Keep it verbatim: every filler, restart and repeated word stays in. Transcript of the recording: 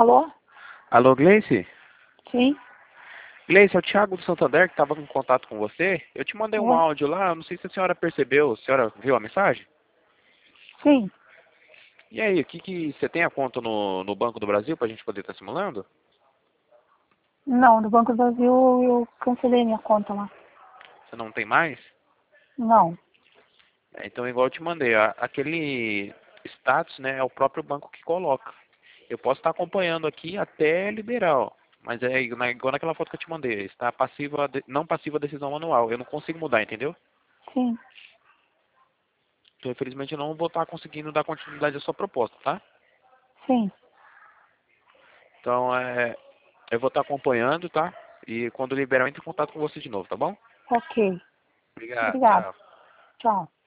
Alô? Alô, Gleice? Sim? Gleice, é o Thiago do Santander que estava em contato com você. Eu te mandei um Oi? áudio lá, eu não sei se a senhora percebeu, a senhora viu a mensagem? Sim. E aí, o que que você tem a conta no, no Banco do Brasil para a gente poder estar simulando? Não, do Banco do Brasil eu cancelei minha conta lá. Você não tem mais? Não. É, então, igual eu te mandei, a- aquele status, né, é o próprio banco que coloca. Eu posso estar acompanhando aqui até liberar, ó. Mas é igual na- igual naquela foto que eu te mandei, está passiva, de- não passiva decisão manual. Eu não consigo mudar, entendeu? Sim. Então, infelizmente, eu não vou estar conseguindo dar continuidade à sua proposta, tá? Sim. Então, é, eu vou estar acompanhando, tá? E quando liberar, eu entro em contato com você de novo, tá bom? Ok. Obrigado, Obrigada. tchau. Tchau.